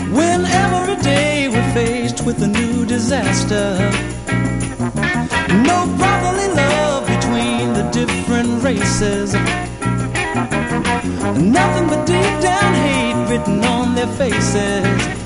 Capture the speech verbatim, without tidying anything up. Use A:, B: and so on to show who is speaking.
A: when every day we're faced with a new disaster. No brotherly love between the different races, nothing but deep down hate written on their faces.